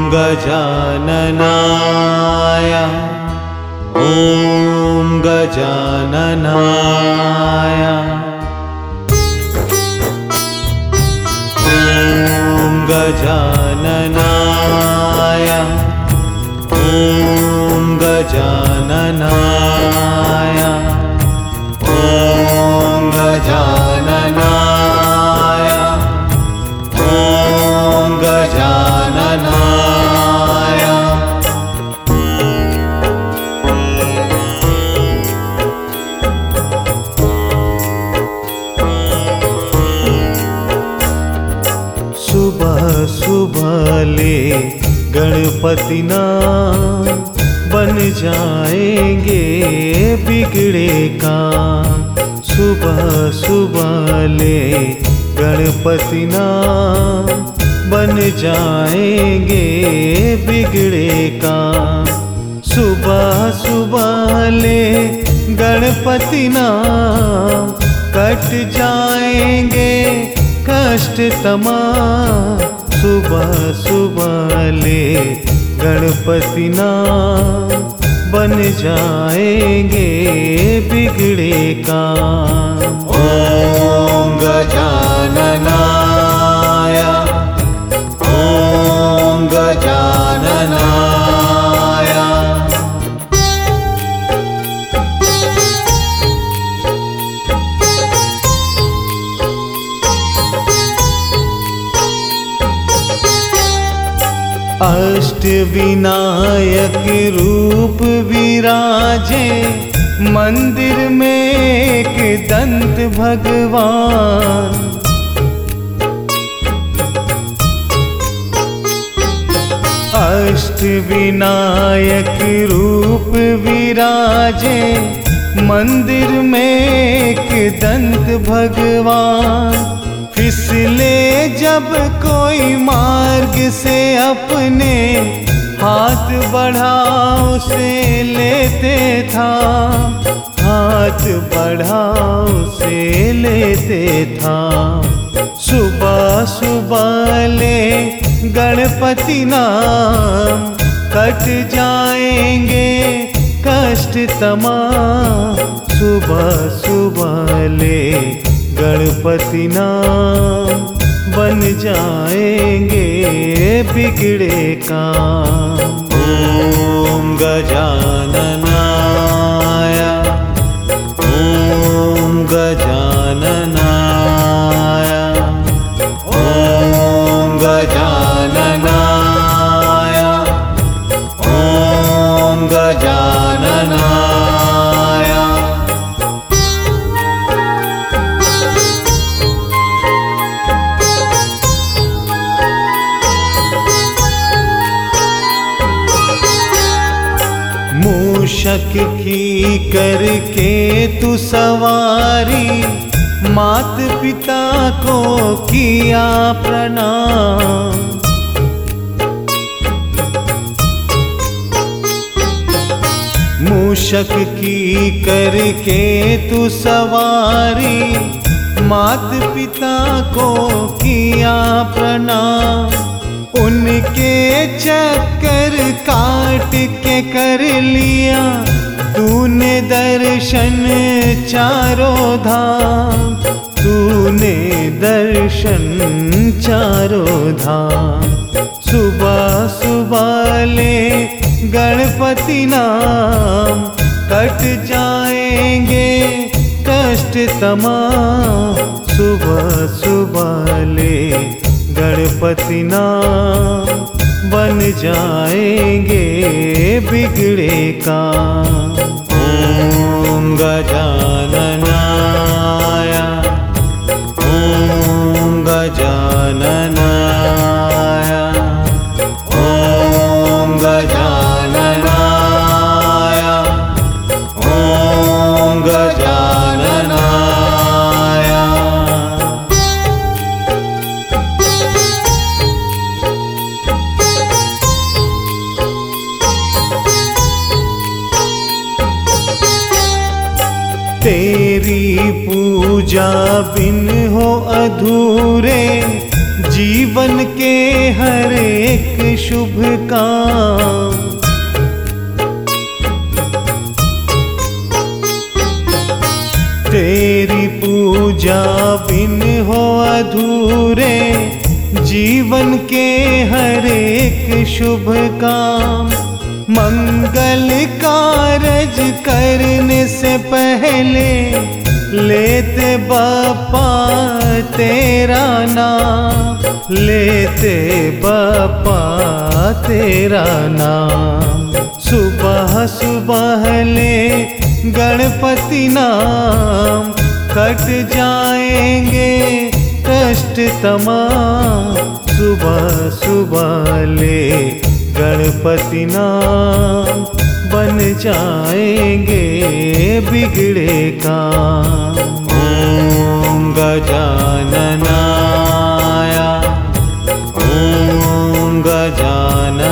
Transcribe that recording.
गजाननाय ॐ गजाननाय ॐ गजाननाय ॐ गजाननाय ॐ गजाननाय ॐ गजाननाय। सुबह सुबह ले गणपति ना बन जाएंगे बिगड़े काम। सुबह सुबह ले गणपति ना बन जाएंगे बिगड़े काम। सुबह सुबह ले गणपति ना कट जाएंगे कष्ट तमाम। सुबह सुबह ले गणपति ना बन जाएंगे बिगड़े काम। ॐ गजाननाय ॐ गजाननाय। अष्टविनायक रूप विराजे मंदिर में एक दंत भगवान। अष्टविनायक रूप विराजे मंदिर में एक दंत भगवान। फिसले जब कोई मार्ग से अपने हाथ बढ़ाओ से लेते था। हाथ बढ़ाओ से लेते था। सुबह सुबह ले गणपति नाम कट जाएंगे कष्ट तमाम। सुबह सुबह ले गणपति नाम बन जाएंगे बिगड़े काम। ॐ गजाननाय ॐ गजाननाय ॐ गजाननाय ॐ गजाननाय। मूषक की करके तू सवारी मात पिता को किया प्रणाम। मूषक की करके तू सवारी मात पिता को किया प्रणाम। उनके चक्कर काट के कर लिया तूने दर्शन चारों धाम। तूने दर्शन चारों धाम। सुबह सुबह ले गणपति नाम कट जाएंगे कष्ट तमाम। सुबह सुबह ले गणपति नाम बन जाएंगे बिगड़े काम। ॐ गजाननाय ॐ गजाननाय ॐ गजाननाय ॐ गजाननाय। तेरी पूजा बिन हो अधूरे जीवन के हर एक शुभ जीवन के हर एक शुभ काम, मंगल कारज करने से पहले लेते बापा तेरा नाम, लेते बापा तेरा नाम। सुबह सुबह ले गणपति नाम, कट जाएंगे कष्ट तमाम। सुबह सुबह ले गणपति नाम, बन जाएंगे बिगड़े काम। ओम गजाननाय, ओम गजाननाय,